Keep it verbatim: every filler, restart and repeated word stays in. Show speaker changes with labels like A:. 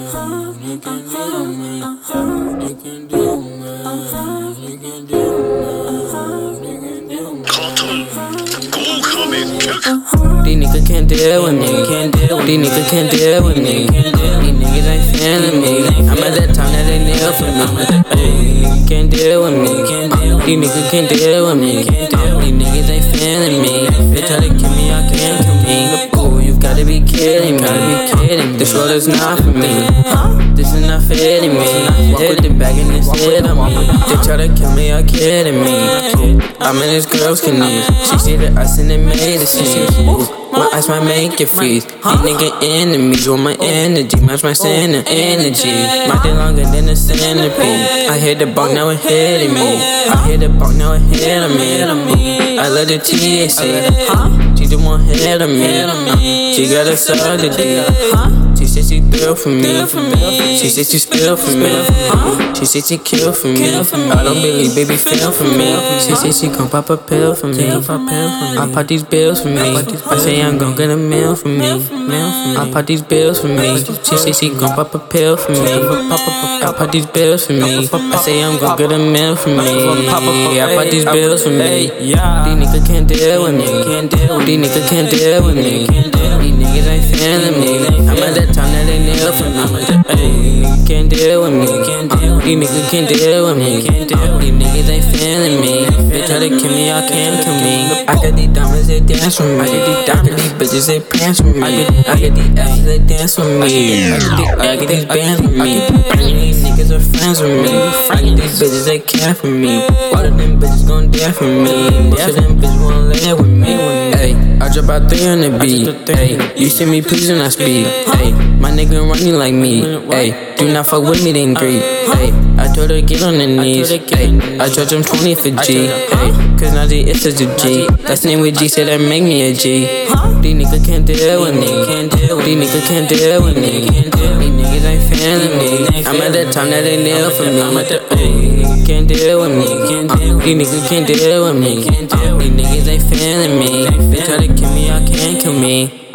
A: You can do me. You can do me. You can do me. You can do me. These niggas can't deal with me. These niggas can't deal with me. These niggas ain't feeling me. I'm at that time that they kneel for me. Ay, can't deal with me. These niggas can't deal with me. These niggas ain't feeling me. They try to kill me, I can't kill me. Ooh, you gotta be kidding me. Gotta be kidding me. This world is not for me. This is not fitting me. Walk with the bag and it's hit on me. They try to kill me, are kidding me. I'm in this girl's knees. She see the ice and it made it sneeze. My eyes might make it freeze. These nigga enemies want my energy, match my center energy. My day longer than a centipede. I hit the bong, now it hitting me. I hit the bong, now it hitting me. I love the T H C. She the one hit on me. She got a solid D. She said she feel for me. She said she spill for me. She said she kill for me. I don't believe baby feel for me. She said she gon' pop a pill for me. I pop these bills for me. I say I'm gon' get a meal for me. I pop these bills for me. She said she gon' pop a pill for me. I pop these bills for me. I say I'm gon' get a meal for me. I pop these bills for me. These niggas can't deal with me. These niggas can't deal with me. These niggas ain't feeling me. I'm at that time that they kneel for me. Ay, can't deal with me. These niggas can't deal with me. These niggas ain't feeling me. They try to kill me, I can't kill me. I got these diamonds, they dance for me. I got these diamonds, these bitches, they pants for me. I got these asses, they dance for me. I got these bands for me. These niggas are friends with me. I got these bitches, they care for me. All of them bitches gon' dare for me. Most of them bitches wanna lay with me. Ay, I drop out three on the beat. Ay, you see me please when I speak. Ay, my nigga running like me. Ay, do not fuck with me, then greet. Ay, I told her get on the knees. Ay, I charge him twenty for G. Ay, cause now G is such a G. That's the name with G, say that make me a G. These niggas can't deal with me. These niggas can't deal with me. These niggas ain't feeling me. I'm at that time that they kneel for me. Ay, can't deal with me. These niggas can't deal with me. These niggas ain't feeling me. They try to kill me, I can't kill me.